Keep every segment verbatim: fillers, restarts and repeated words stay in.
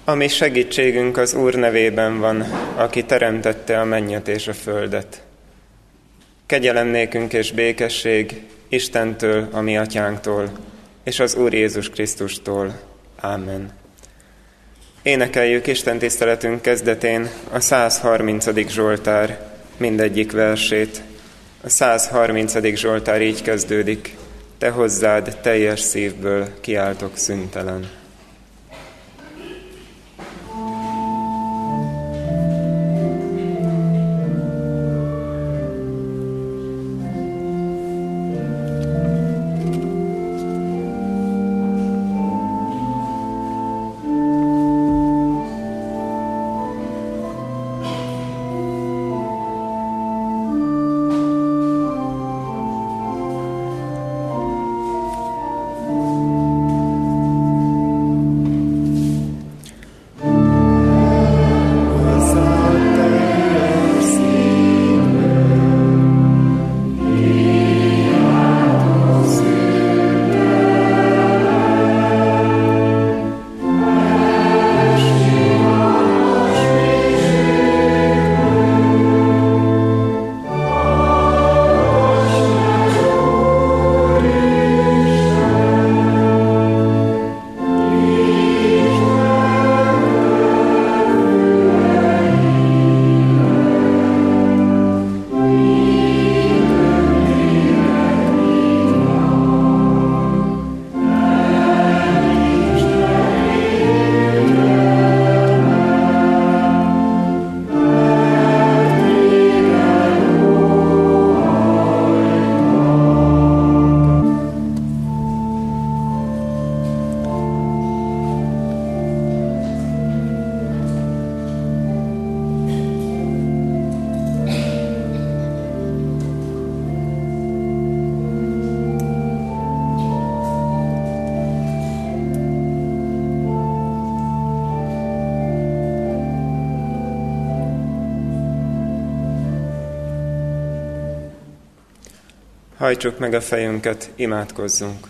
A mi segítségünk az Úr nevében van, aki teremtette a mennyet és a földet. Kegyelem nékünk és békesség Istentől, a mi atyánktól, és az Úr Jézus Krisztustól. Ámen. Énekeljük Isten tiszteletünk kezdetén a száz harmincadik Zsoltár mindegyik versét. A száz harmincadik Zsoltár így kezdődik: Te hozzád teljes szívből kiáltok szüntelen. Hajtsuk meg a fejünket, imádkozzunk.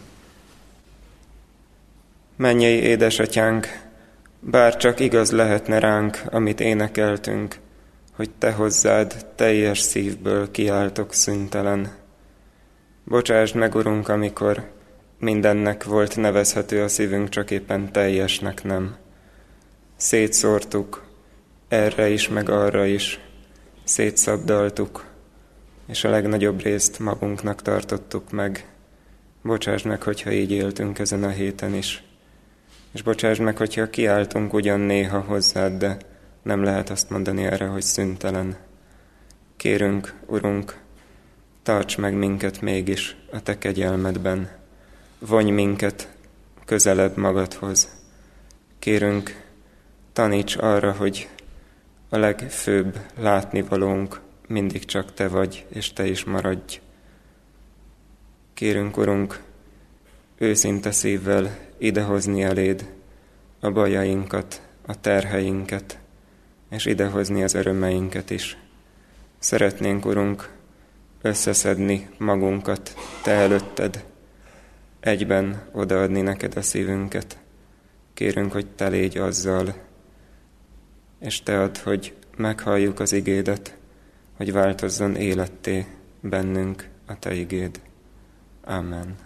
Mennyei édesatyánk, bár csak igaz lehetne ránk, amit énekeltünk, hogy Te hozzád teljes szívből kiáltok szüntelen. Bocsásd meg, Urunk, amikor mindennek volt nevezhető a szívünk, csak éppen teljesnek nem. Szétszórtuk, erre is, meg arra is, szétszabdaltuk, és a legnagyobb részt magunknak tartottuk meg. Bocsásd meg, hogyha így éltünk ezen a héten is. És bocsásd meg, hogyha kiáltunk ugyan néha hozzád, de nem lehet azt mondani erre, hogy szüntelen. Kérünk, Urunk, tarts meg minket mégis a Te kegyelmedben. Vonj minket közelebb magadhoz. Kérünk, taníts arra, hogy a legfőbb látnivalónk mindig csak Te vagy, és Te is maradj. Kérünk, Urunk, őszinte szívvel idehozni eléd a bajainkat, a terheinket, és idehozni az örömeinket is. Szeretnénk, Urunk, összeszedni magunkat Te előtted, egyben odaadni neked a szívünket. Kérünk, hogy Te légy azzal, és Te add, hogy meghalljuk az igédet, hogy változzon életté bennünk a Te igéd. Amen.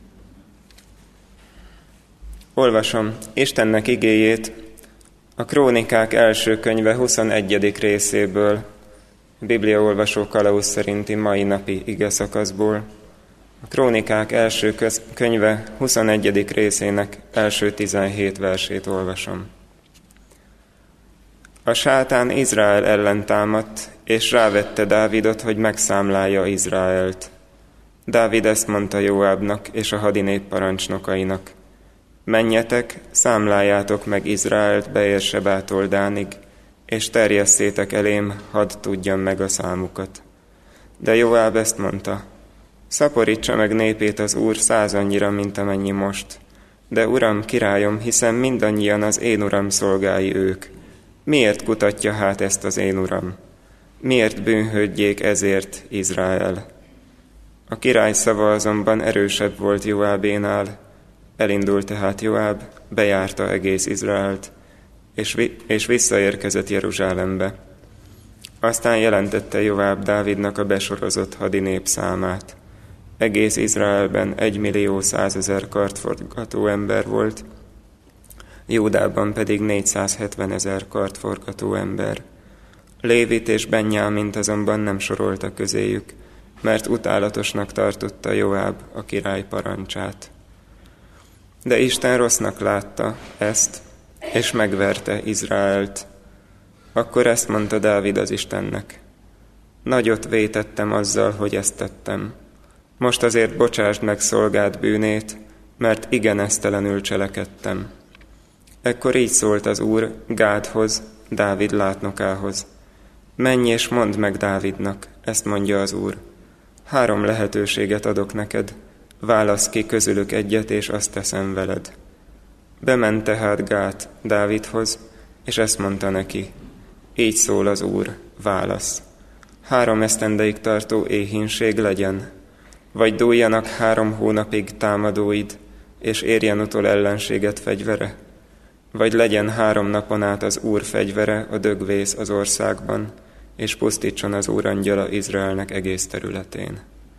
Olvasom Istennek igéjét a Krónikák első könyve huszonegyedik részéből, bibliaolvasó kalauz szerinti mai napi igeszakaszból. A Krónikák első könyve huszonegyedik részének első tizenhét versét olvasom. A sátán Izrael ellen támadt, és rávette Dávidot, hogy megszámlálja Izraelt. Dávid ezt mondta Jóábnak és a hadinép parancsnokainak: Menjetek, számláljátok meg Izraelt Beérsebától Dánig, és terjesszétek elém, hadd tudjam meg a számukat. De Jóáb ezt mondta: Szaporítsa meg népét az Úr százannyira, mint amennyi most. De Uram, királyom, hiszen mindannyian az én Uram szolgái ők. Miért kutatja hát ezt az én Uram? Miért bűnhődjék ezért Izrael? A király szava azonban erősebb volt Jóábénál. Elindult tehát Jóáb, bejárta egész Izraelt, és, vi- és visszaérkezett Jeruzsálembe. Aztán jelentette Joáb Dávidnak a besorozott hadinép számát. Egész Izraelben egymillió százezer kardforgató ember volt, Júdában pedig négyszázhetvenezer kardforgató ember. Lévit és Benjámint azonban nem sorolta közéjük, mert utálatosnak tartotta Joáb a király parancsát. De Isten rossznak látta ezt, és megverte Izraelt. Akkor ezt mondta Dávid az Istennek: nagyot vétettem azzal, hogy ezt tettem. Most azért bocsásd meg szolgád bűnét, mert igen esztelenül cselekedtem. Ekkor így szólt az Úr Gádhoz, Dávid látnokához: menj és mondd meg Dávidnak, ezt mondja az Úr. Három lehetőséget adok neked, válasz ki közülük egyet, és azt teszem veled. Bement tehát Gád Dávidhoz, és ezt mondta neki: így szól az Úr, válasz. Három esztendeig tartó éhínség legyen, vagy dúljanak három hónapig támadóid, és érjen utol ellenséget fegyvere? Vagy legyen három napon át az Úr fegyvere, a dögvész az országban, és pusztítson az Úr angyala Izraelnek egész területén.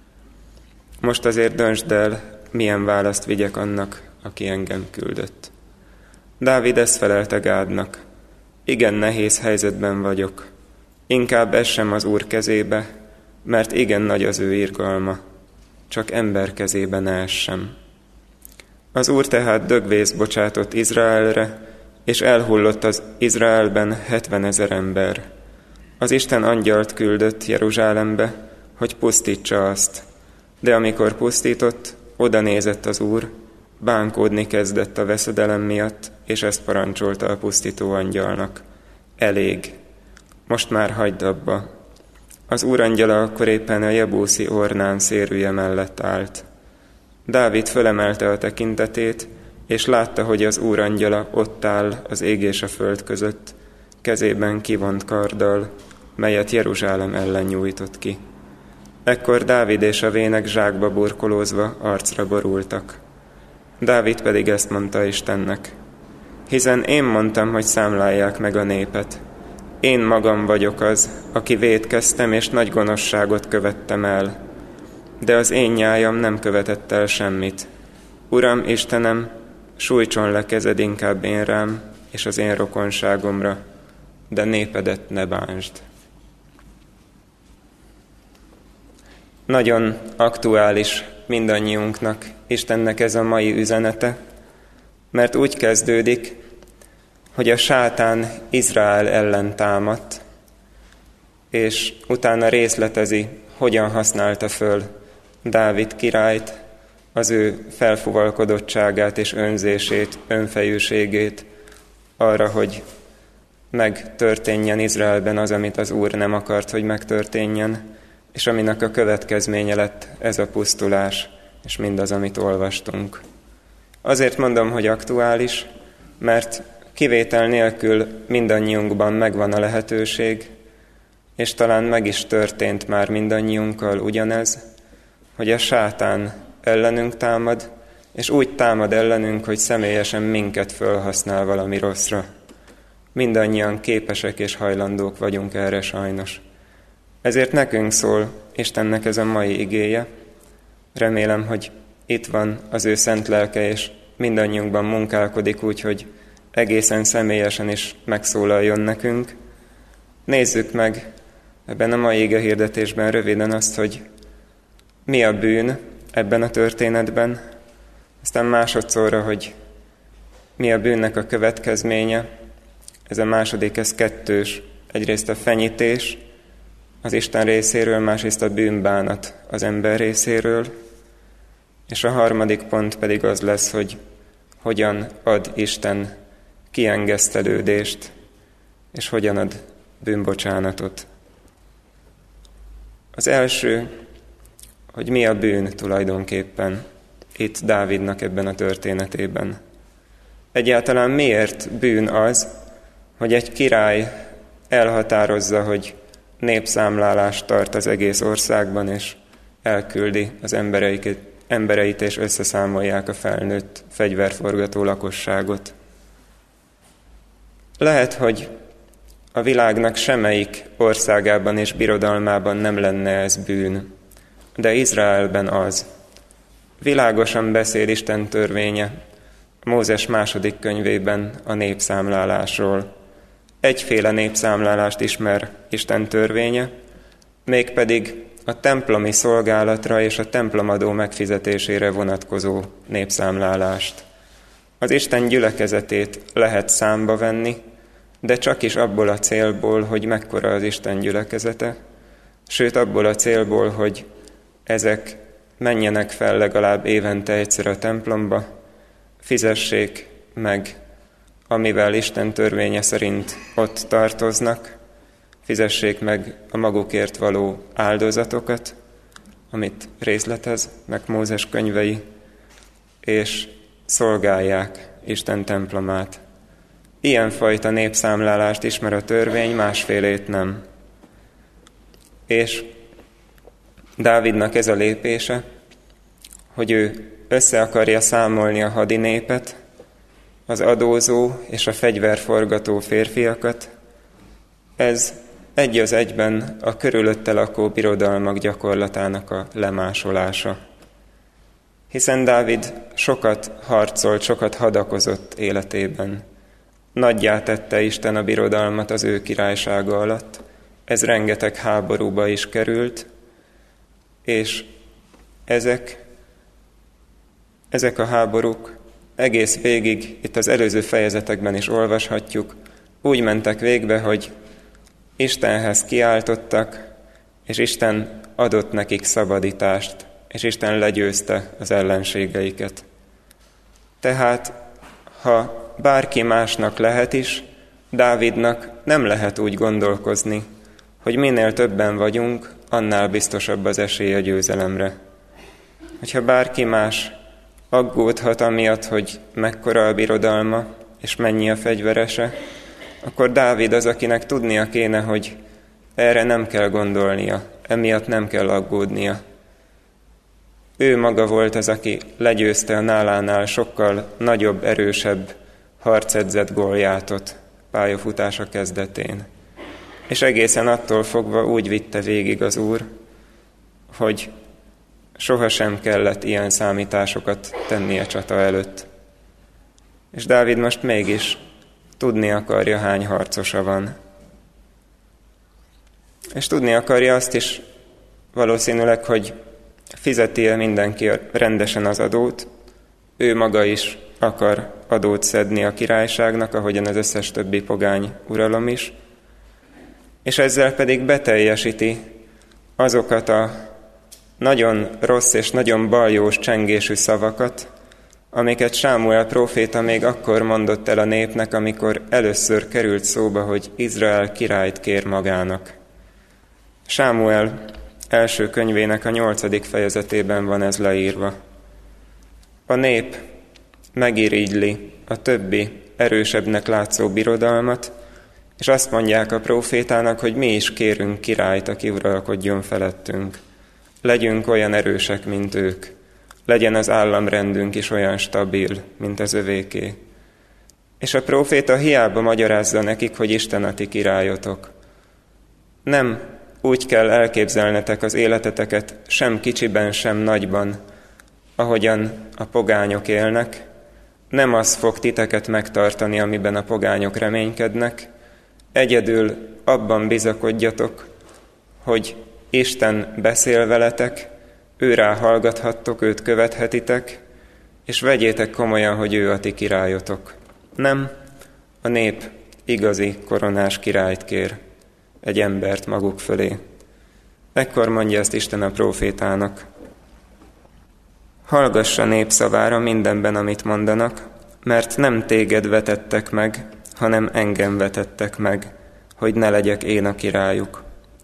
Most azért döntsd el, milyen választ vigyek annak, aki engem küldött. Dávid ezt felelte Gádnak: igen nehéz helyzetben vagyok, inkább essem az Úr kezébe, mert igen nagy az ő irgalma, csak ember kezébe ne essem. Az Úr tehát dögvész bocsátott Izraelre, és elhullott az Izraelben hetvenezer ember. Az Isten angyalt küldött Jeruzsálembe, hogy pusztítsa azt. De amikor pusztított, oda nézett az Úr, bánkódni kezdett a veszedelem miatt, és ezt parancsolta a pusztító angyalnak: elég, most már hagyd abba. Az Úr angyala akkor éppen a jebuszi Ornán szérűje mellett állt. Dávid fölemelte a tekintetét, és látta, hogy az Úr angyala ott áll az ég és a föld között, kezében kivont karddal, melyet Jeruzsálem ellen nyújtott ki. Ekkor Dávid és a vének zsákba burkolózva arcra borultak. Dávid pedig ezt mondta Istennek: hiszen én mondtam, hogy számlálják meg a népet. Én magam vagyok az, aki vétkeztem és nagy gonoszságot követtem el. De az én nyájam nem követett el semmit. Uram, Istenem, sújtson le kezed inkább én rám és az én rokonságomra, de népedet ne bántsd. Nagyon aktuális mindannyiunknak Istennek ez a mai üzenete, mert úgy kezdődik, hogy a sátán Izrael ellen támadt, és utána részletezi, hogyan használta föl Dávid királyt, az ő felfuvalkodottságát és önzését, önfejűségét arra, hogy megtörténjen Izraelben az, amit az Úr nem akart, hogy megtörténjen, és aminek a következménye lett ez a pusztulás, és mindaz, amit olvastunk. Azért mondom, hogy aktuális, mert kivétel nélkül mindannyiunkban megvan a lehetőség, és talán meg is történt már mindannyiunkkal ugyanez, hogy a sátán ellenünk támad, és úgy támad ellenünk, hogy személyesen minket fölhasznál valami rosszra. Mindannyian képesek és hajlandók vagyunk erre sajnos. Ezért nekünk szól Istennek ez a mai igéje. Remélem, hogy itt van az ő szent lelke, és mindannyiunkban munkálkodik úgy, hogy egészen személyesen is megszólaljon nekünk. Nézzük meg ebben a mai ige hirdetésben röviden azt, hogy mi a bűn ebben a történetben, aztán másodszorra, hogy mi a bűnnek a következménye. Ez a második, ez kettős. Egyrészt a fenyítés az Isten részéről, másrészt a bűnbánat az ember részéről, és a harmadik pont pedig az lesz, hogy hogyan ad Isten kiengesztelődést, és hogyan ad bűnbocsánatot. Az első, hogy mi a bűn tulajdonképpen itt Dávidnak ebben a történetében. Egyáltalán miért bűn az, hogy egy király elhatározza, hogy népszámlálást tart az egész országban, és elküldi az embereit, embereit és összeszámolják a felnőtt fegyverforgató lakosságot. Lehet, hogy a világnak semmelyik országában és birodalmában nem lenne ez bűn, de Izraelben az. Világosan beszél Isten törvénye Mózes második könyvében a népszámlálásról. Egyféle népszámlálást ismer Isten törvénye, mégpedig a templomi szolgálatra és a templomadó megfizetésére vonatkozó népszámlálást. Az Isten gyülekezetét lehet számba venni, de csak is abból a célból, hogy mekkora az Isten gyülekezete, sőt abból a célból, hogy ezek menjenek fel legalább évente egyszer a templomba, fizessék meg, amivel Isten törvénye szerint ott tartoznak, fizessék meg a magukért való áldozatokat, amit részleteznek Mózes könyvei, és szolgálják Isten templomát. Ilyenfajta népszámlálást ismer a törvény, másfélét nem. És Dávidnak ez a lépése, hogy ő össze akarja számolni a hadi népet, az adózó és a fegyverforgató férfiakat, ez egy az egyben a körülötte lakó birodalmak gyakorlatának a lemásolása. Hiszen Dávid sokat harcolt, sokat hadakozott életében. Nagyjá tette Isten a birodalmat az ő királysága alatt, ez rengeteg háborúba is került, és ezek, ezek a háborúk egész végig, itt az előző fejezetekben is olvashatjuk, úgy mentek végbe, hogy Istenhez kiáltottak, és Isten adott nekik szabadítást, és Isten legyőzte az ellenségeiket. Tehát, ha bárki másnak lehet is, Dávidnak nem lehet úgy gondolkozni, hogy minél többen vagyunk, annál biztosabb az esély a győzelemre. Hogyha bárki más aggódhat amiatt, hogy mekkora a birodalma, és mennyi a fegyverese, akkor Dávid az, akinek tudnia kéne, hogy erre nem kell gondolnia, emiatt nem kell aggódnia. Ő maga volt az, aki legyőzte a nálánál sokkal nagyobb, erősebb harcedzett Goljátot pályafutása kezdetén. És egészen attól fogva úgy vitte végig az Úr, hogy sohasem kellett ilyen számításokat tennie csata előtt. És Dávid most mégis tudni akarja, hány harcosa van. És tudni akarja azt is valószínűleg, hogy fizeti-e mindenki rendesen az adót, ő maga is akar adót szedni a királyságnak, ahogyan az összes többi pogány uralom is, és ezzel pedig beteljesíti azokat a nagyon rossz és nagyon baljós csengésű szavakat, amiket Sámuel próféta még akkor mondott el a népnek, amikor először került szóba, hogy Izrael királyt kér magának. Sámuel első könyvének a nyolcadik fejezetében van ez leírva. A nép megirigyli a többi erősebbnek látszó birodalmat, és azt mondják a prófétának, hogy mi is kérünk királyt, aki uralkodjon felettünk. Legyünk olyan erősek, mint ők. Legyen az államrendünk is olyan stabil, mint az övéké. És a próféta hiába magyarázza nekik, hogy Isten a ti királyotok. Nem úgy kell elképzelnetek az életeteket, sem kicsiben, sem nagyban, ahogyan a pogányok élnek. Nem az fog titeket megtartani, amiben a pogányok reménykednek. Egyedül abban bizakodjatok, hogy Isten beszél veletek, őrá hallgathattok, őt követhetitek, és vegyétek komolyan, hogy ő a ti királyotok. Nem, a nép igazi koronás királyt kér, egy embert maguk fölé. Ekkor mondja ezt Isten a prófétának. Hallgass a nép szavára mindenben, amit mondanak, mert nem téged vetettek meg, hanem engem vetettek meg, hogy ne legyek én a királyuk.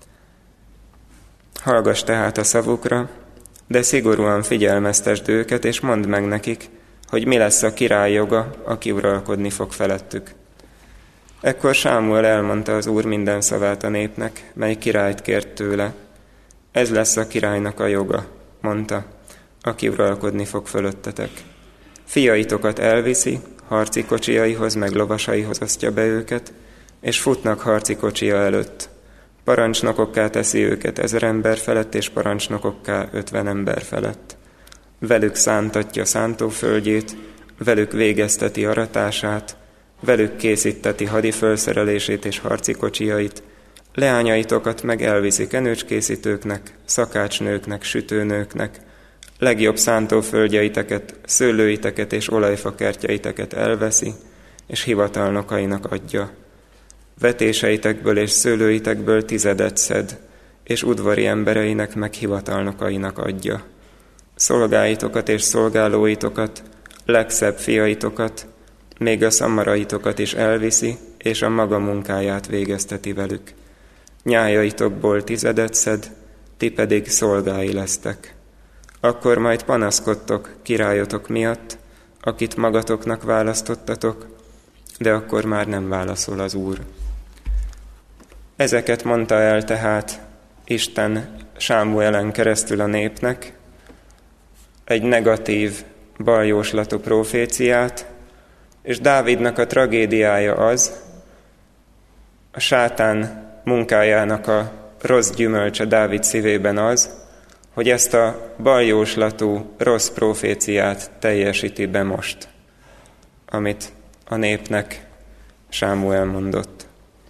Hallgass tehát a szavukra, de szigorúan figyelmeztesd őket, és mondd meg nekik, hogy mi lesz a király joga, aki uralkodni fog felettük. Ekkor Sámuel elmondta az Úr minden szavát a népnek, mely királyt kért tőle. Ez lesz a királynak a joga, mondta, aki uralkodni fog fölöttetek. Fiaitokat elviszi, harci kocsiaihoz meg lovasaihoz osztja be őket, és futnak harci kocsia előtt. Parancsnokokká teszi őket ezer ember felett, és parancsnokokká ötven ember felett. Velük szántatja szántóföldjét, velük végezteti aratását, velük készíteti hadifölszerelését és harci kocsiait, leányaitokat meg elviszi kenőcskészítőknek, szakácsnőknek, sütőnőknek, legjobb szántóföldjeiteket, szőlőiteket és olajfakertjeiteket elveszi, és hivatalnokainak adja. Vetéseitekből és szőlőitekből tizedet szed, és udvari embereinek meg hivatalnokainak adja. Szolgáitokat és szolgálóitokat, legszebb fiaitokat, még a szamaraitokat is elviszi, és a maga munkáját végezteti velük. Nyájaitokból tizedet szed, ti pedig szolgái lesztek. Akkor majd panaszkodtok királyotok miatt, akit magatoknak választottatok, de akkor már nem válaszol az Úr. Ezeket mondta el tehát Isten Sámuelen keresztül a népnek, egy negatív, baljóslatú proféciát, és Dávidnak a tragédiája az, a sátán munkájának a rossz gyümölcse Dávid szívében az, hogy ezt a baljóslatú, rossz proféciát teljesíti be most, amit a népnek Sámuel mondott.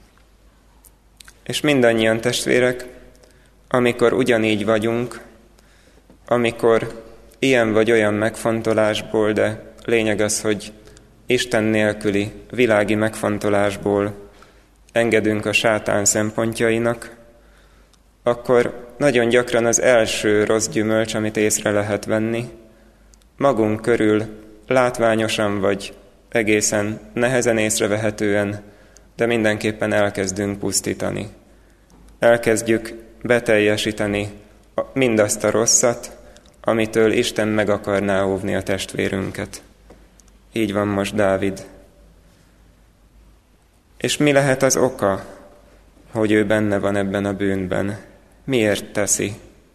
És mindannyian testvérek, amikor ugyanígy vagyunk, amikor ilyen vagy olyan megfontolásból, de lényeg az, hogy Isten nélküli világi megfontolásból engedünk a sátán szempontjainak, akkor nagyon gyakran az első rossz gyümölcs, amit észre lehet venni, magunk körül látványosan vagy egészen nehezen észrevehetően, de mindenképpen elkezdünk pusztítani. Elkezdjük beteljesíteni mindazt a rosszat, amitől Isten meg akarná óvni a testvérünket. Így van most Dávid. És mi lehet az oka, hogy ő benne van ebben a bűnben? Miért teszi?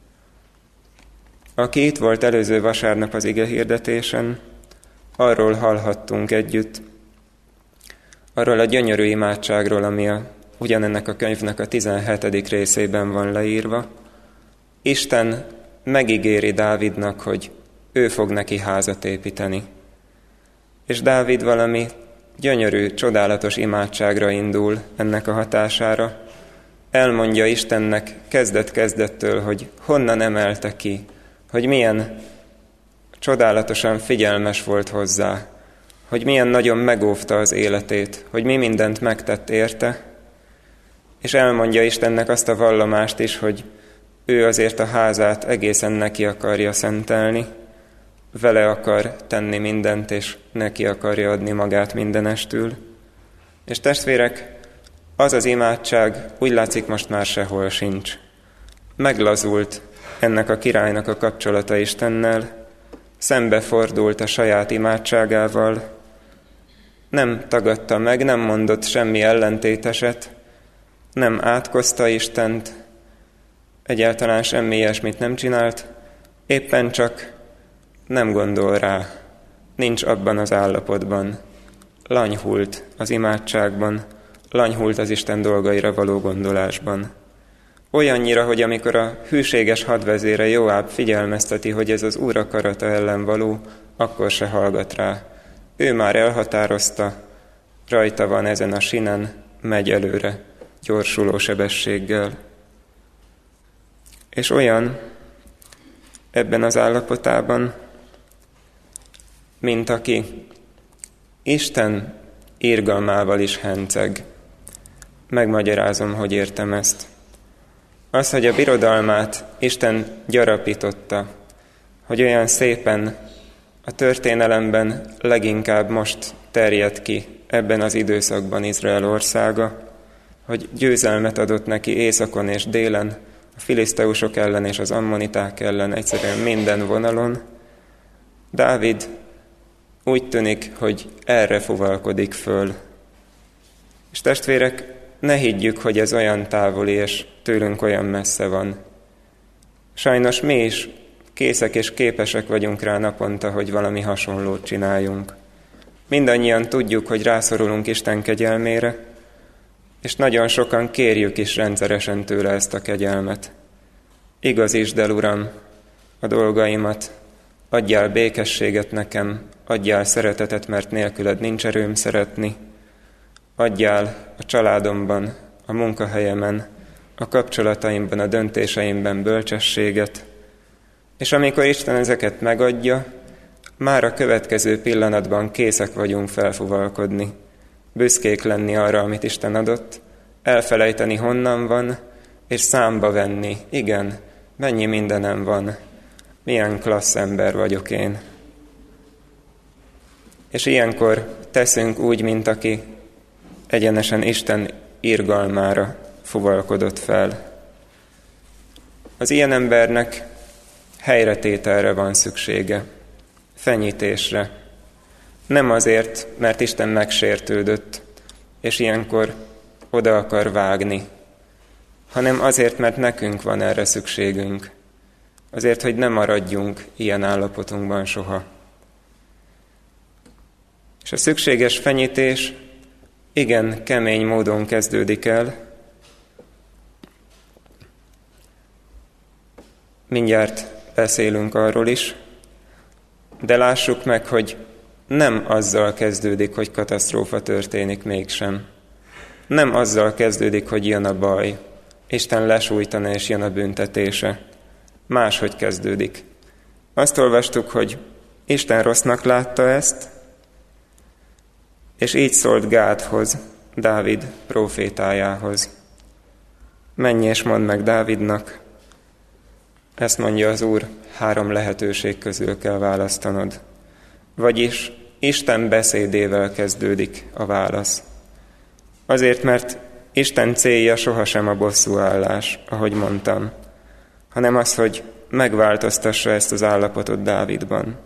Aki itt volt előző vasárnap az igehirdetésen, arról hallhattunk együtt, arról a gyönyörű imádságról, ami a, ugyanennek a könyvnek a tizenhetedik részében van leírva. Isten megígéri Dávidnak, hogy ő fog neki házat építeni. És Dávid valami gyönyörű, csodálatos imádságra indul ennek a hatására. Elmondja Istennek kezdet-kezdettől, hogy honnan emelte ki, hogy milyen csodálatosan figyelmes volt hozzá, hogy milyen nagyon megóvta az életét, hogy mi mindent megtett érte, és elmondja Istennek azt a vallomást is, hogy ő azért a házát egészen neki akarja szentelni, vele akar tenni mindent, és neki akarja adni magát mindenestül. És testvérek, az az imádság úgy látszik most már sehol sincs. Meglazult ennek a királynak a kapcsolata Istennel, szembefordult a saját imádságával, nem tagadta meg, nem mondott semmi ellentéteset, nem átkozta Istent, egyáltalán semmi ilyesmit nem csinált, éppen csak nem gondol rá, nincs abban az állapotban, lanyhult az imádságban, lanyhult az Isten dolgaira való gondolásban. Olyannyira, hogy amikor a hűséges hadvezére Joáb figyelmezteti, hogy ez az Úr akarata ellen való, akkor se hallgat rá. Ő már elhatározta, rajta van ezen a sinen, megy előre, gyorsuló sebességgel. És olyan ebben az állapotában, mint aki Isten irgalmával is henceg. Megmagyarázom, hogy értem ezt. Az, hogy a birodalmát Isten gyarapította, hogy olyan szépen a történelemben leginkább most terjed ki ebben az időszakban Izrael országa, hogy győzelmet adott neki északon és délen, a filiszteusok ellen és az ammoniták ellen, egyszerűen minden vonalon. Dávid úgy tűnik, hogy erre fuvalkodik föl. És testvérek, ne higgyük, hogy ez olyan távoli és tőlünk olyan messze van. Sajnos mi is készek és képesek vagyunk rá naponta, hogy valami hasonlót csináljunk. Mindannyian tudjuk, hogy rászorulunk Isten kegyelmére, és nagyon sokan kérjük is rendszeresen tőle ezt a kegyelmet. Igazítsd el, Uram, a dolgaimat, adjál békességet nekem, adjál szeretetet, mert nélküled nincs erőm szeretni, adjál a családomban, a munkahelyemen, a kapcsolataimban, a döntéseimben bölcsességet, és amikor Isten ezeket megadja, már a következő pillanatban készek vagyunk felfuvalkodni, büszkék lenni arra, amit Isten adott, elfelejteni honnan van, és számba venni, igen, mennyi mindenem van, milyen klassz ember vagyok én. És ilyenkor teszünk úgy, mint aki egyenesen Isten irgalmára fuvalkodott fel. Az ilyen embernek helyretételre van szüksége, fenyítésre. Nem azért, mert Isten megsértődött, és ilyenkor oda akar vágni, hanem azért, mert nekünk van erre szükségünk. Azért, hogy ne maradjunk ilyen állapotunkban soha. És a szükséges fenyítés igen kemény módon kezdődik el. Mindjárt beszélünk arról is, de lássuk meg, hogy nem azzal kezdődik, hogy katasztrófa történik mégsem. Nem azzal kezdődik, hogy jön a baj, Isten lesújtana és jön a büntetése. Máshogy kezdődik. Azt olvastuk, hogy Isten rossznak látta ezt, és így szólt Gádhoz, Dávid prófétájához. Menj és mondd meg Dávidnak, ezt mondja az Úr, három lehetőség közül kell választanod. Vagyis Isten beszédével kezdődik a válasz. Azért, mert Isten célja sohasem a bosszúállás, ahogy mondtam, hanem az, hogy megváltoztassa ezt az állapotot Dávidban.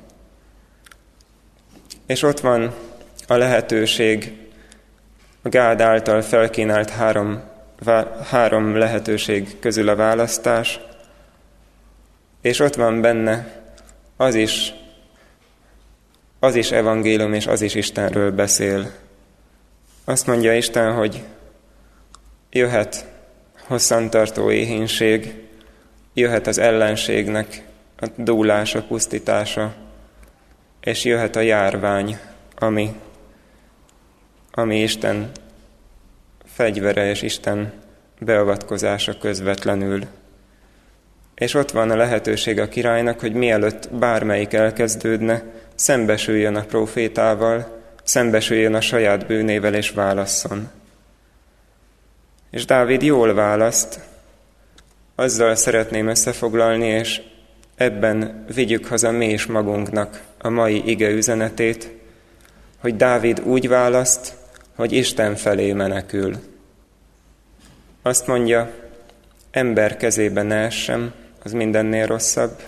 És ott van a lehetőség, a Gád által felkínált három, három lehetőség közül a választás, és ott van benne az is, az is evangélium, és az is Istenről beszél. Azt mondja Isten, hogy jöhet hosszantartó éhínség, jöhet az ellenségnek a dúlása, pusztítása, és jöhet a járvány, ami, ami Isten fegyvere és Isten beavatkozása közvetlenül. És ott van a lehetőség a királynak, hogy mielőtt bármelyik elkezdődne, szembesüljön a prófétával, szembesüljön a saját bűnével és válasszon. És Dávid jól választ, azzal szeretném összefoglalni, és ebben vigyük haza mi is magunknak a mai ige üzenetét, hogy Dávid úgy választ, hogy Isten felé menekül. Azt mondja, ember kezébe ne essem, az mindennél rosszabb.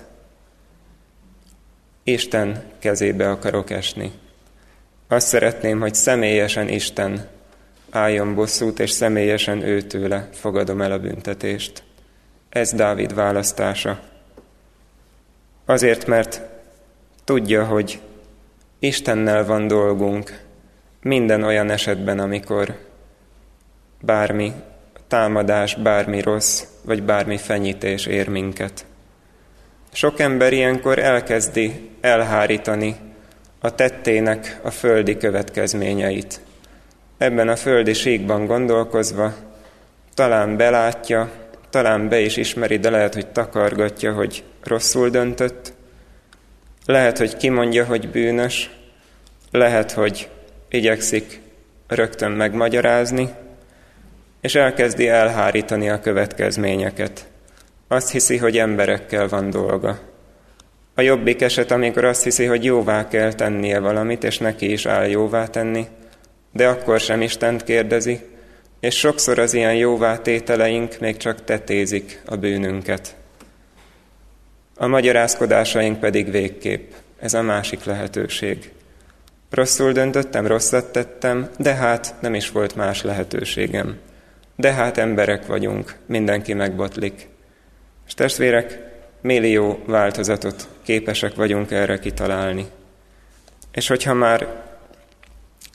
Isten kezébe akarok esni. Azt szeretném, hogy személyesen Isten álljon bosszút, és személyesen őtőle fogadom el a büntetést. Ez Dávid választása. Azért, mert tudja, hogy Istennel van dolgunk minden olyan esetben, amikor bármi támadás, bármi rossz, vagy bármi fenyítés ér minket. Sok ember ilyenkor elkezdi elhárítani a tettének a földi következményeit. Ebben a földi síkban gondolkozva talán belátja, talán be is ismeri, de lehet, hogy takargatja, hogy rosszul döntött. Lehet, hogy kimondja, hogy bűnös. Lehet, hogy igyekszik rögtön megmagyarázni, és elkezdi elhárítani a következményeket. Azt hiszi, hogy emberekkel van dolga. A jobbik eset, amikor azt hiszi, hogy jóvá kell tennie valamit, és neki is áll jóvá tenni, de akkor sem Istent kérdezi, és sokszor az ilyen jóvátételeink még csak tetézik a bűnünket. A magyarázkodásaink pedig végképp. Ez a másik lehetőség. Rosszul döntöttem, rosszat tettem, de hát nem is volt más lehetőségem. De hát emberek vagyunk, mindenki megbotlik. És testvérek, millió változatot képesek vagyunk erre kitalálni. És hogyha már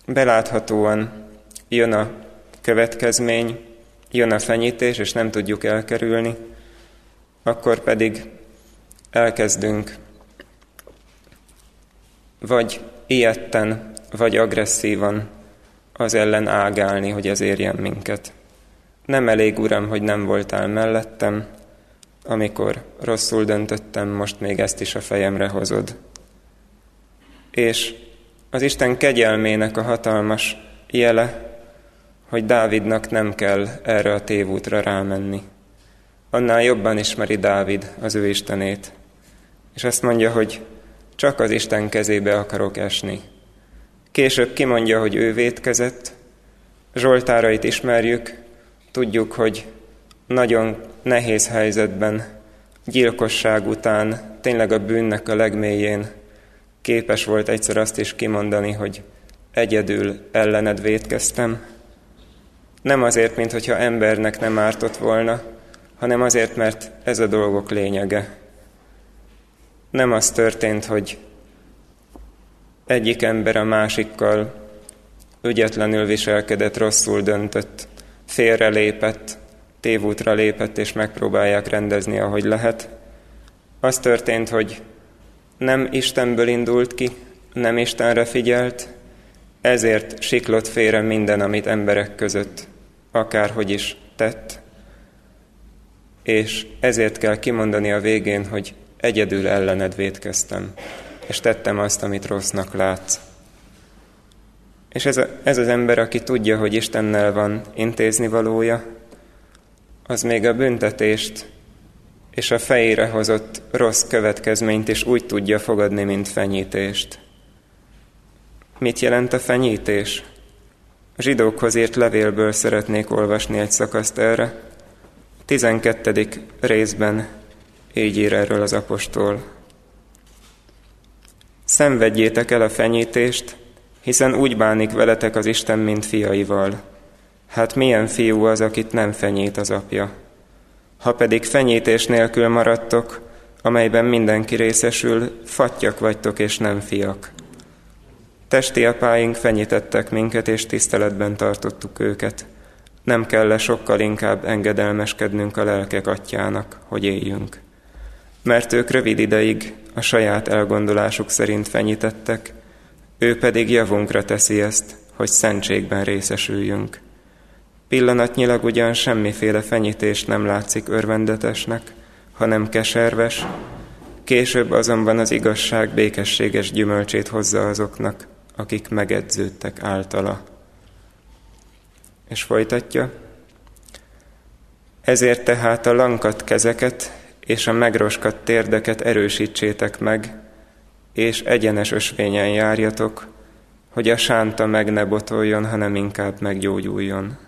beláthatóan jön a következmény, jön a fenyítés, és nem tudjuk elkerülni, akkor pedig elkezdünk vagy ijedten, vagy agresszívan az ellen ágálni, hogy ez érjen minket. Nem elég, Uram, hogy nem voltál mellettem, amikor rosszul döntöttem, most még ezt is a fejemre hozod. És az Isten kegyelmének a hatalmas jele, hogy Dávidnak nem kell erre a tévútra rámenni. Annál jobban ismeri Dávid az ő Istenét. És azt mondja, hogy csak az Isten kezébe akarok esni. Később kimondja, hogy ő vétkezett, zsoltárait ismerjük, tudjuk, hogy nagyon nehéz helyzetben, gyilkosság után, tényleg a bűnnek a legmélyén képes volt egyszer azt is kimondani, hogy egyedül ellened vétkeztem. Nem azért, minthogyha embernek nem ártott volna, hanem azért, mert ez a dolgok lényege. Nem az történt, hogy egyik ember a másikkal ügyetlenül viselkedett, rosszul döntött, félrelépett, tévútra lépett, és megpróbálják rendezni, ahogy lehet. Az történt, hogy nem Istenből indult ki, nem Istenre figyelt, ezért siklott félre minden, amit emberek között akárhogy is tett, és ezért kell kimondani a végén, hogy egyedül ellened vétkeztem, és tettem azt, amit rossznak látsz. És ez, a, ez az ember, aki tudja, hogy Istennel van intéznivalója, az még a büntetést és a fejére hozott rossz következményt is úgy tudja fogadni, mint fenyítést. Mit jelent a fenyítés? A zsidókhoz írt levélből szeretnék olvasni egy szakaszt erre. A tizenkettedik részben így ír erről az apostol. Szenvedjétek el a fenyítést, hiszen úgy bánik veletek az Isten, mint fiaival. Hát milyen fiú az, akit nem fenyít az apja? Ha pedig fenyítés nélkül maradtok, amelyben mindenki részesül, fattyak vagytok és nem fiak. Testi apáink fenyítettek minket, és tiszteletben tartottuk őket. Nem kell-e sokkal inkább engedelmeskednünk a lelkek atyának, hogy éljünk? Mert ők rövid ideig a saját elgondolásuk szerint fenyítettek, ő pedig javunkra teszi ezt, hogy szentségben részesüljünk. Pillanatnyilag ugyan semmiféle fenyítés nem látszik örvendetesnek, hanem keserves, később azonban az igazság békességes gyümölcsét hozza azoknak, akik megedződtek általa. És folytatja. Ezért tehát a lankadt kezeket és a megroskadt térdeket erősítsétek meg, és egyenes ösvényen járjatok, hogy a sánta meg ne botoljon, hanem inkább meggyógyuljon.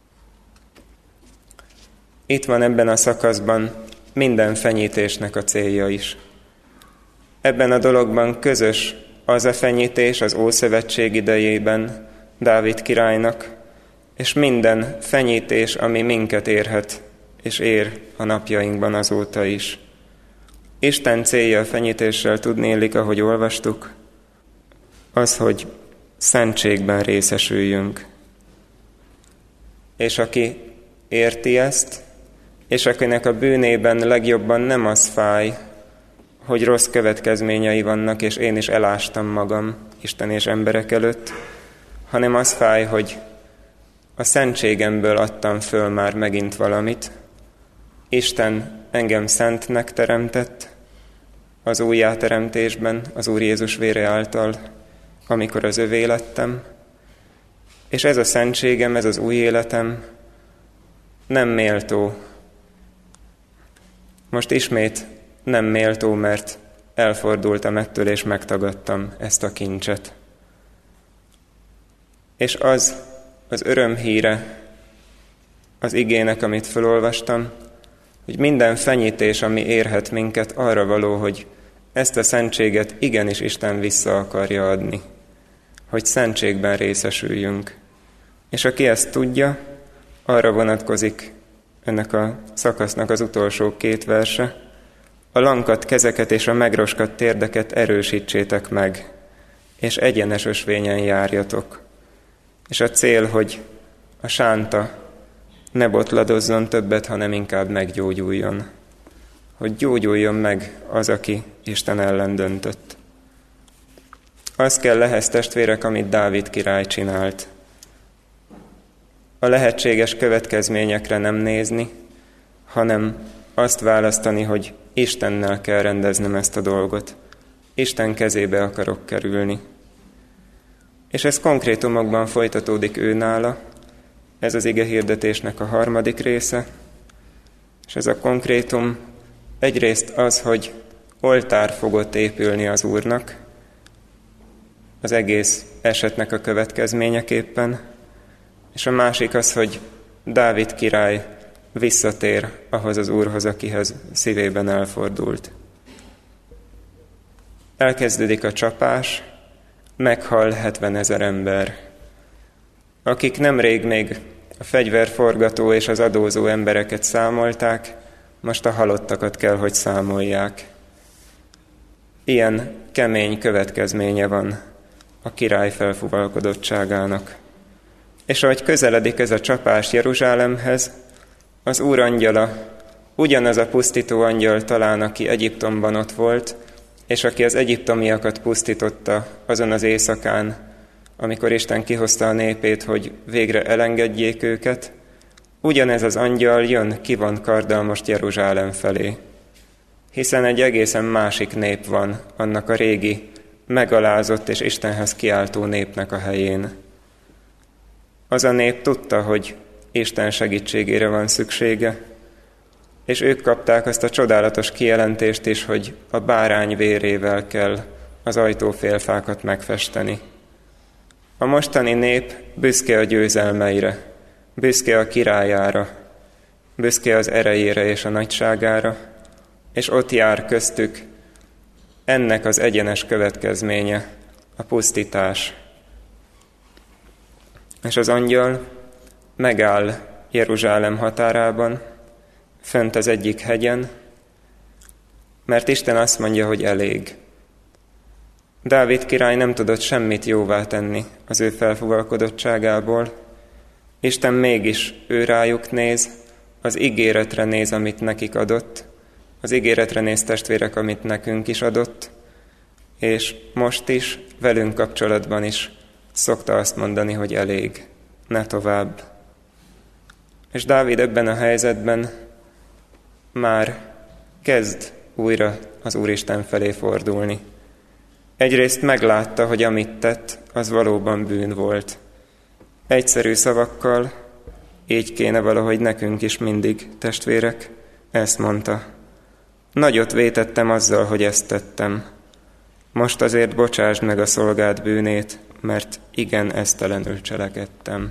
Itt van ebben a szakaszban minden fenyítésnek a célja is. Ebben a dologban közös az a fenyítés az Ószövetség idejében Dávid királynak, és minden fenyítés, ami minket érhet, és ér a napjainkban azóta is. Isten célja a fenyítéssel tudnélik, ahogy olvastuk, az, hogy szentségben részesüljünk. És aki érti ezt, és akinek a bűnében legjobban nem az fáj, hogy rossz következményei vannak, és én is elástam magam Isten és emberek előtt, hanem az fáj, hogy a szentségemből adtam föl már megint valamit. Isten engem szentnek teremtett az újjáteremtésben, az Úr Jézus vére által, amikor az övé lettem, és ez a szentségem, ez az új életem nem méltó. Most ismét nem méltó, mert elfordultam ettől, és megtagadtam ezt a kincset. És az az örömhíre az igének, amit felolvastam, hogy minden fenyítés, ami érhet minket, arra való, hogy ezt a szentséget igenis Isten vissza akarja adni, hogy szentségben részesüljünk. És aki ezt tudja, arra vonatkozik ennek a szakasznak az utolsó két verse: a lankadt kezeket és a megroskadt térdeket erősítsétek meg, és egyenes ösvényen járjatok, És a cél, hogy a sánta ne botladozzon többet, hanem inkább meggyógyuljon. Hogy gyógyuljon meg az, aki Isten ellen döntött. Az kell ehhez, testvérek, amit Dávid király csinált. A lehetséges következményekre nem nézni, hanem azt választani, hogy Istennel kell rendeznem ezt a dolgot. Isten kezébe akarok kerülni. És ez konkrétumokban folytatódik őnála, ez az ige hirdetésnek a harmadik része, és ez a konkrétum egyrészt az, hogy oltár fogott épülni az Úrnak, az egész esetnek a következményeképpen, és a másik az, hogy Dávid király visszatér ahhoz az Úrhoz, akihez szívében elfordult. Elkezdődik a csapás, meghal hetvenezer ember, akik nemrég még a fegyverforgató és az adózó embereket számolták, most a halottakat kell, hogy számolják. Ilyen kemény következménye van a király felfuvalkodottságának. És ahogy közeledik ez a csapás Jeruzsálemhez, az Úr angyala, ugyanaz a pusztító angyal talán, aki Egyiptomban ott volt, és aki az egyiptomiakat pusztította azon az éjszakán, amikor Isten kihozta a népét, hogy végre elengedjék őket, ugyanez az angyal jön, ki van karddal most Jeruzsálem felé. Hiszen egy egészen másik nép van annak a régi, megalázott és Istenhez kiáltó népnek a helyén. Az a nép tudta, hogy Isten segítségére van szüksége, és ők kapták azt a csodálatos kijelentést is, hogy a bárány vérével kell az ajtófélfákat megfesteni. A mostani nép büszke a győzelmeire, büszke a királyára, büszke az erejére és a nagyságára, és ott jár köztük ennek az egyenes következménye, a pusztítás. És az angyal megáll Jeruzsálem határában, fönt az egyik hegyen, mert Isten azt mondja, hogy elég. Dávid király nem tudott semmit jóvá tenni az ő felfuvalkodottságából. Isten mégis ő rájuk néz, az ígéretre néz, amit nekik adott, az ígéretre néz, testvérek, amit nekünk is adott, és most is, velünk kapcsolatban is szokta azt mondani, hogy elég, ne tovább. És Dávid ebben a helyzetben már kezd újra az Úristen felé fordulni. Egyrészt meglátta, hogy amit tett, az valóban bűn volt. Egyszerű szavakkal, így kéne valahogy nekünk is mindig, testvérek, ezt mondta. Nagyot vétettem azzal, hogy ezt tettem. Most azért bocsásd meg a szolgád bűnét, mert igen esztelenül cselekedtem.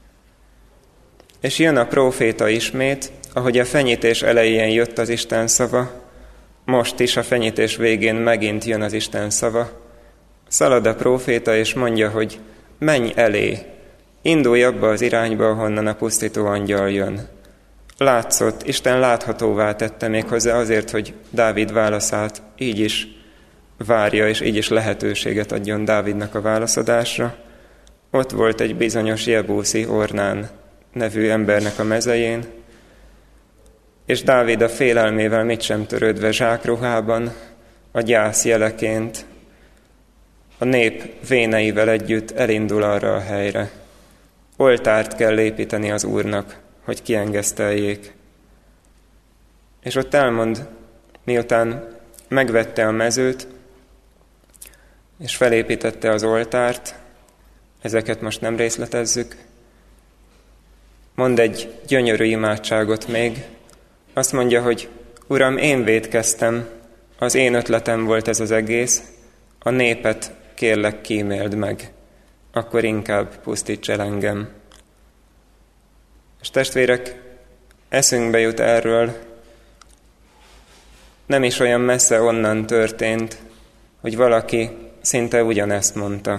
És jön a próféta ismét, ahogy a fenyítés elején jött az Isten szava, most is a fenyítés végén megint jön az Isten szava. Szalad a próféta, és mondja, hogy menj elé, indulj abba az irányba, ahonnan a pusztító angyal jön. Látszott, Isten láthatóvá tette méghozzá azért, hogy Dávid válaszát így is várja, és így is lehetőséget adjon Dávidnak a válaszadásra. Ott volt egy bizonyos Jebúszi Ornán nevű embernek a mezején, és Dávid a félelmével mit sem törődve zsákruhában, a gyász jeleként, a nép véneivel együtt elindul arra a helyre. Oltárt kell építeni az Úrnak, hogy kiengeszteljék. És ott elmond, miután megvette a mezőt, és felépítette az oltárt, ezeket most nem részletezzük, mond egy gyönyörű imádságot még, azt mondja, hogy Uram, én vétkeztem, az én ötletem volt ez az egész, a népet kérlek kíméld meg, akkor inkább pusztíts el engem. És testvérek, eszünkbe jut erről, nem is olyan messze onnan történt, hogy valaki szinte ugyanezt mondta.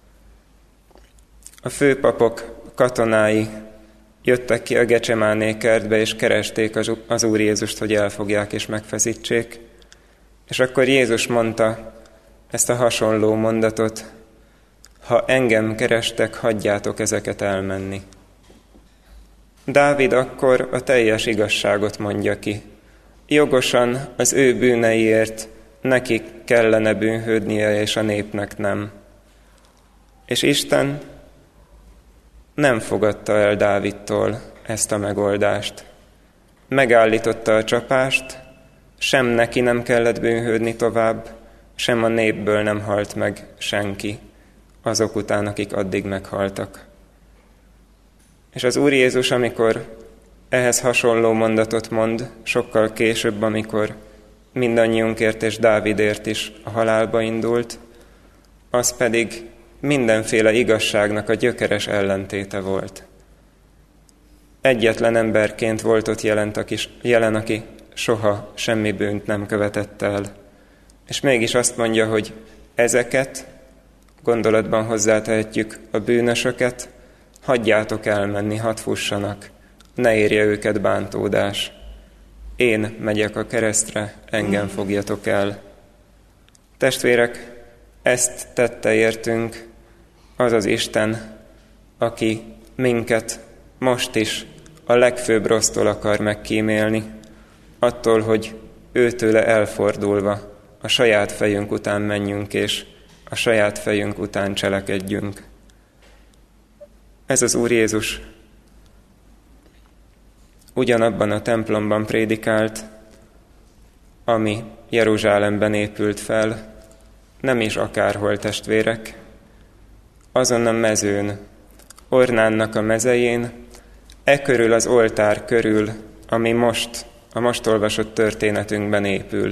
A főpapok katonái jöttek ki a Gecsemáné kertbe, és keresték az Úr Jézust, hogy elfogják és megfeszítsék. És akkor Jézus mondta ezt a hasonló mondatot, ha engem kerestek, hagyjátok ezeket elmenni. Dávid akkor a teljes igazságot mondja ki. Jogosan az ő bűneiért nekik kellene bűnhődnie, és a népnek nem. És Isten nem fogadta el Dávidtól ezt a megoldást. Megállította a csapást, sem neki nem kellett bűnhődni tovább, sem a népből nem halt meg senki, azok után, akik addig meghaltak. És az Úr Jézus, amikor ehhez hasonló mondatot mond, sokkal később, amikor mindannyiunkért és Dávidért is a halálba indult, az pedig mindenféle igazságnak a gyökeres ellentéte volt. Egyetlen emberként volt ott jelent, aki, jelen, aki soha semmi bűnt nem követett el. És mégis azt mondja, hogy ezeket, gondolatban hozzátehetjük a bűnösöket, hagyjátok elmenni, hadd fussanak, ne érje őket bántódás. Én megyek a keresztre, engem fogjatok el. Testvérek, ezt tette értünk az az Isten, aki minket most is a legfőbb rossztól akar megkímélni, attól, hogy őtőle elfordulva a saját fejünk után menjünk, és a saját fejünk után cselekedjünk. Ez az Úr Jézus ugyanabban a templomban prédikált, ami Jeruzsálemben épült fel, nem is akárhol, testvérek, azon a mezőn, Ornánnak a mezején, e körül az oltár körül, ami most, a most olvasott történetünkben épül.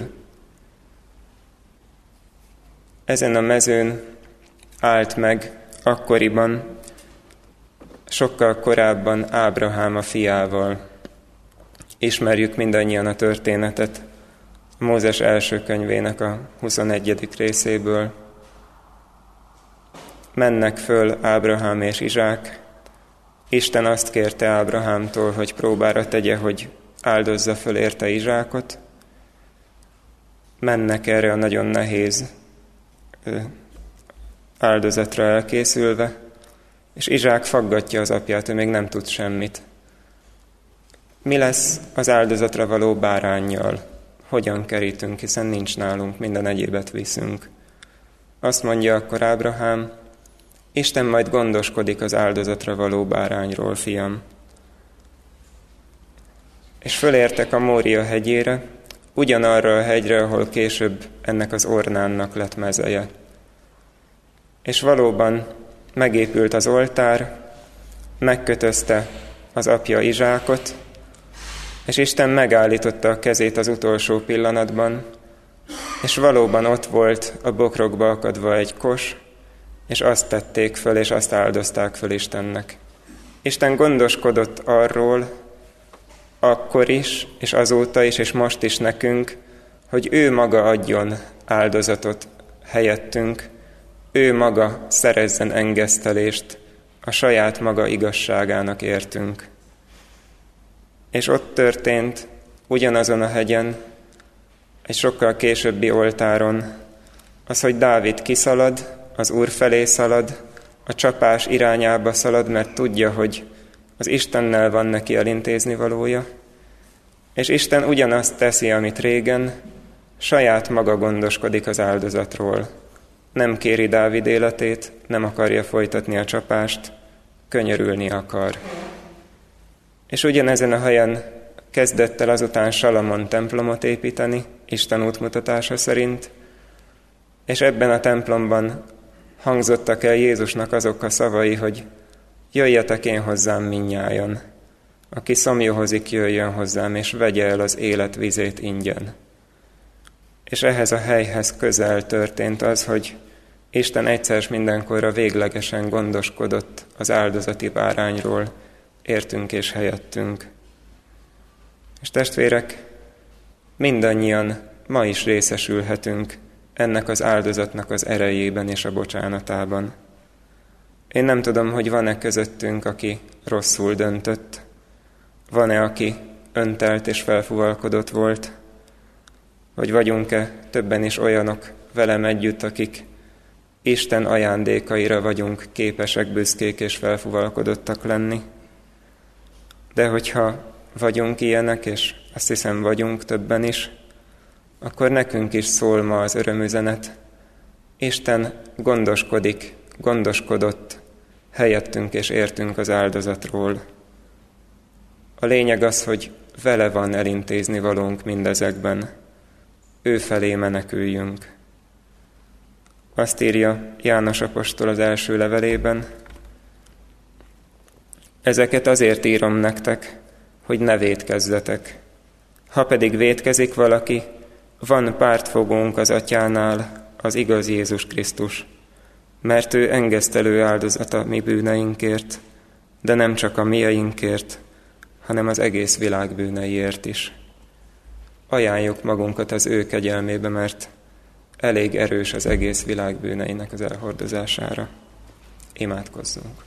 Ezen a mezőn állt meg akkoriban, sokkal korábban Ábrahám a fiával. Ismerjük mindannyian a történetet a Mózes első könyvének a huszonegyedik részéből. Mennek föl Ábrahám és Izsák. Isten azt kérte Ábrahámtól, hogy próbára tegye, hogy áldozza föl érte Izsákot. Mennek erre a nagyon nehéz áldozatra elkészülve, és Izsák faggatja az apját, ő még nem tud semmit. Mi lesz az áldozatra való báránnyal? Hogyan kerítünk, hiszen nincs nálunk, minden egyébet viszünk. Azt mondja akkor Ábrahám, Isten majd gondoskodik az áldozatra való bárányról, fiam. És fölértek a Mória hegyére, ugyanarra a hegyre, ahol később ennek az Ornánnak lett mezeje. És valóban megépült az oltár, megkötözte az apja Izsákot, és Isten megállította a kezét az utolsó pillanatban, és valóban ott volt a bokrokba akadva egy kos, és azt tették föl, és azt áldozták föl Istennek. Isten gondoskodott arról, akkor is, és azóta is, és most is nekünk, hogy ő maga adjon áldozatot helyettünk, ő maga szerezzen engesztelést a saját maga igazságának értünk. És ott történt, ugyanazon a hegyen, egy sokkal későbbi oltáron, az, hogy Dávid kiszalad, az Úr felé szalad, a csapás irányába szalad, mert tudja, hogy az Istennel van neki elintézni valója, és Isten ugyanazt teszi, amit régen, saját maga gondoskodik az áldozatról. Nem kéri Dávid életét, nem akarja folytatni a csapást, könyörülni akar. És ugyanezen a helyen kezdett el azután Salamon templomot építeni, Isten útmutatása szerint, és ebben a templomban hangzottak el Jézusnak azok a szavai, hogy jöjjetek én hozzám mindnyájan, aki szomjóhozik, jöjjön hozzám, és vegye el az élet vizét ingyen. És ehhez a helyhez közel történt az, hogy Isten egyszer s mindenkorra véglegesen gondoskodott az áldozati bárányról, értünk és helyettünk. És testvérek, mindannyian ma is részesülhetünk ennek az áldozatnak az erejében és a bocsánatában. Én nem tudom, hogy van-e közöttünk, aki rosszul döntött, van-e, aki öntelt és felfuvalkodott volt, vagy vagyunk-e többen is olyanok velem együtt, akik Isten ajándékaira vagyunk képesek büszkék és felfuvalkodottak lenni. De hogyha vagyunk ilyenek, és azt hiszem vagyunk többen is, akkor nekünk is szól ma az örömüzenet. Isten gondoskodik, gondoskodott helyettünk és értünk az áldozatról. A lényeg az, hogy vele van elintézni valónk mindezekben. Ő felé meneküljünk. Azt írja János apostol az első levelében: ezeket azért írom nektek, hogy ne vétkezzetek. Ha pedig vétkezik valaki, van pártfogónk az Atyánál, az igaz Jézus Krisztus, mert ő engesztelő áldozata mi bűneinkért, de nem csak a mieinkért, hanem az egész világ bűneiért is. Ajánljuk magunkat az ő kegyelmébe, mert elég erős az egész világ bűneinek az elhordozására. Imádkozzunk!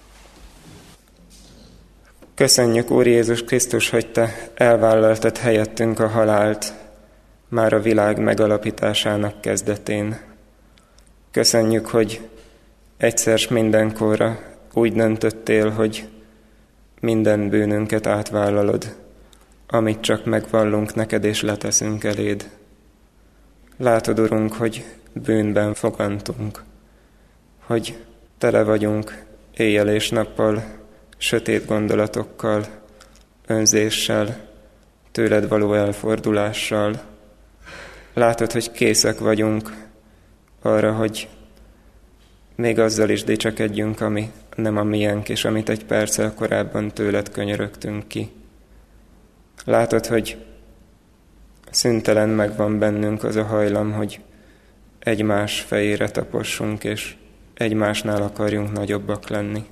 Köszönjük, Úr Jézus Krisztus, hogy Te elvállaltad helyettünk a halált már a világ megalapításának kezdetén. Köszönjük, hogy egyszer s mindenkorra úgy döntöttél, hogy minden bűnünket átvállalod, amit csak megvallunk neked és leteszünk eléd. Látod, Urunk, hogy bűnben fogantunk, hogy tele vagyunk éjjel és nappal, sötét gondolatokkal, önzéssel, tőled való elfordulással. Látod, hogy készek vagyunk arra, hogy még azzal is dicsekedjünk, ami nem a miénk, és amit egy perccel korábban tőled könyörögtünk ki. Látod, hogy szüntelen megvan bennünk az a hajlam, hogy egymás fejére tapossunk, és egymásnál akarjunk nagyobbak lenni.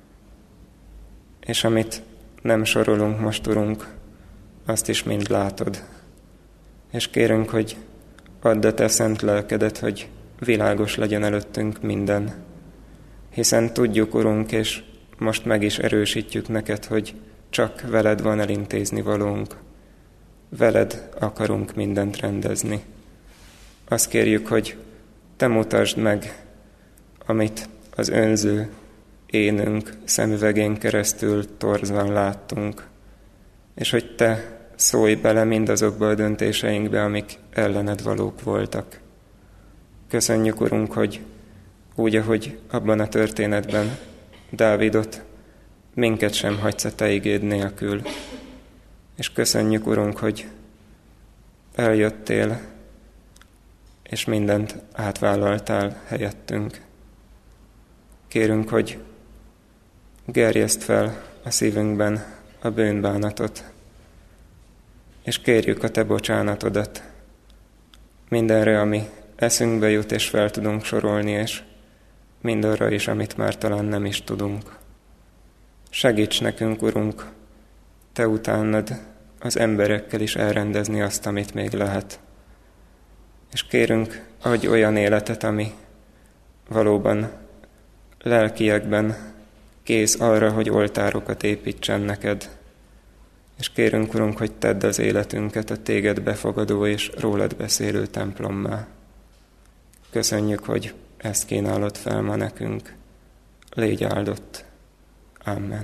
És amit nem sorolunk most, Urunk, azt is mind látod. És kérünk, hogy add a Te szent lelkedet, hogy világos legyen előttünk minden. Hiszen tudjuk, Urunk, és most meg is erősítjük neked, hogy csak veled van elintézni valónk. Veled akarunk mindent rendezni. Azt kérjük, hogy Te mutasd meg, amit az önző énünk szemüvegén keresztül torzan láttunk, és hogy Te szólj bele mindazokba a döntéseinkbe, amik ellened valók voltak. Köszönjük, Urunk, hogy úgy, ahogy abban a történetben Dávidot, minket sem hagysz a Te igéd nélkül. És köszönjük, Urunk, hogy eljöttél, és mindent átvállaltál helyettünk. Kérünk, hogy gerjeszd fel a szívünkben a bűnbánatot, és kérjük a Te bocsánatodat mindenre, ami eszünkbe jut, és fel tudunk sorolni, és mindarra is, amit már talán nem is tudunk. Segíts nekünk, Urunk, Te utánad az emberekkel is elrendezni azt, amit még lehet. És kérünk, adj olyan életet, ami valóban lelkiekben kész arra, hogy oltárokat építsen neked. És kérünk, Urunk, hogy tedd az életünket a Téged befogadó és rólad beszélő templommá. Köszönjük, hogy ezt kínálod fel ma nekünk. Légy áldott. Amen.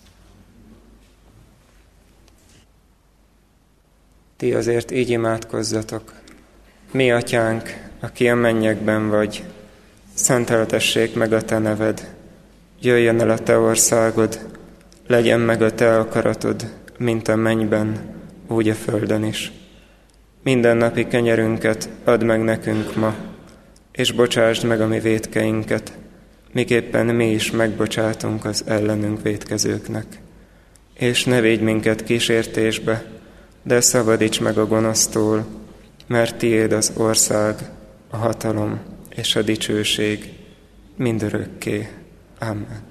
Ti azért így imádkozzatok. Mi, Atyánk, aki a mennyekben vagy, szenteltessék meg a Te neved. Jöjjön el a Te országod, legyen meg a Te akaratod, mint a mennyben, úgy a földön is. Minden napi kenyerünket add meg nekünk ma, és bocsásd meg a mi vétkeinket, miképpen mi is megbocsátunk az ellenünk vétkezőknek. És ne védj minket kísértésbe, de szabadíts meg a gonosztól, mert Tiéd az ország, a hatalom és a dicsőség mindörökké. Amen.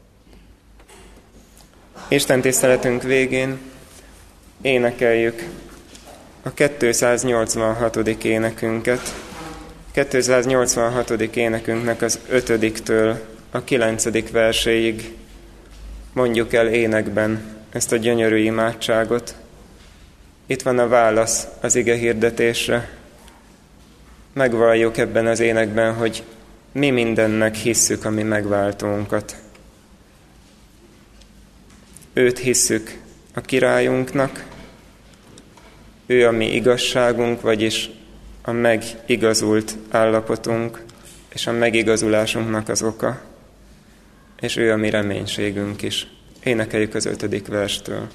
Isten tiszteletünk végén énekeljük a kétszáznyolcvanhatodik énekünket. kétszáznyolcvanhatodik énekünknek az ötödiktől a kilencedik verséig mondjuk el énekben ezt a gyönyörű imádságot. Itt van a válasz az ige hirdetésre. Megvalljuk ebben az énekben, hogy mi mindennek hisszük a mi megváltónkat. Őt hisszük a királyunknak, ő a mi igazságunk, vagyis a megigazult állapotunk, és a megigazulásunknak az oka, és ő a mi reménységünk is. Énekeljük az ötödik verstől.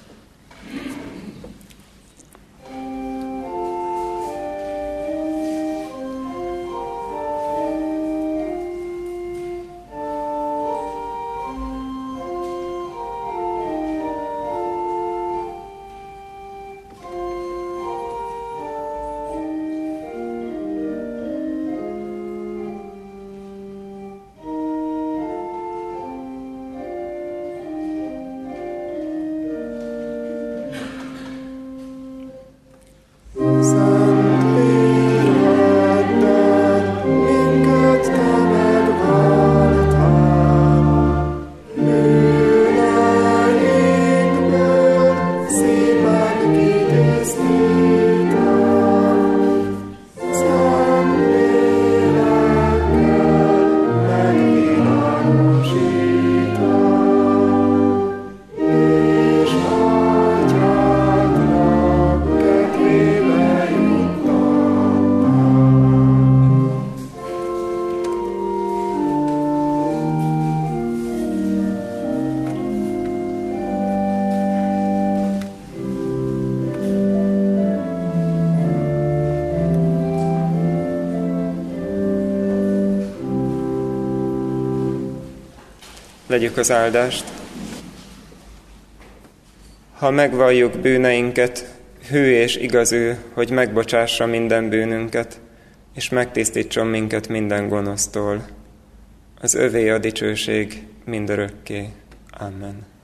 Vegyük az áldást. Ha megvalljuk bűneinket, hű és igaz ő, hogy megbocsássa minden bűnünket, és megtisztítson minket minden gonosztól. Az övé a dicsőség mindörökké. Amen.